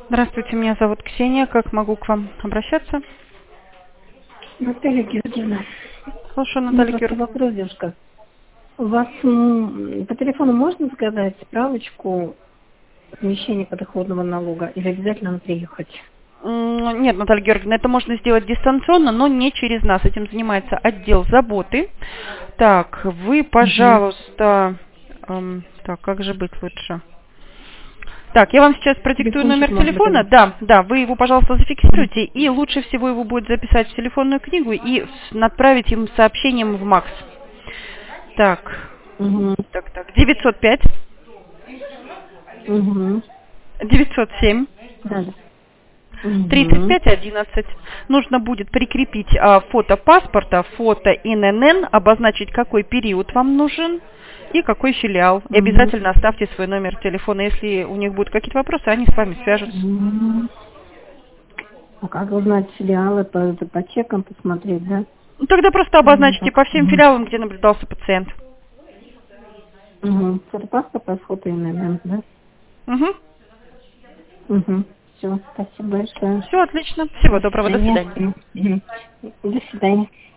Здравствуйте, меня зовут Ксения. Как могу к вам обращаться? Наталья Георгиевна, Слушаю, у меня Наталья просто Георгиевна. вопрос, девушка. У вас по телефону можно заказать справочку возмещения подоходного налога или обязательно надо приехать? Нет, Наталья Георгиевна, это можно сделать дистанционно, но не через нас. Этим занимается отдел заботы. Так, вы, Угу. пожалуйста... так, как же быть лучше? Так, я вам сейчас продиктую Телефончик, номер может быть, телефона. Да, да, вы его, пожалуйста, зафиксируйте. И лучше всего его будет записать в телефонную книгу и отправить им сообщением в МАКС. Так, Угу. так, 905 Угу. 907 Да, да. Угу. 3511. Нужно будет прикрепить фото паспорта, фото ИНН, обозначить, какой период вам нужен и какой филиал. И Угу. обязательно оставьте свой номер телефона. Если у них будут какие-то вопросы, они с вами свяжутся. Угу. А как узнать филиалы, по чекам посмотреть, да? Ну, тогда просто обозначьте по всем Угу. филиалам, где наблюдался пациент. Угу. Фотопаспорт, фото и НН, да? Угу. Угу. Все, спасибо большое. Все отлично. Всего До доброго. До свидания. свидания. Мгм. До свидания.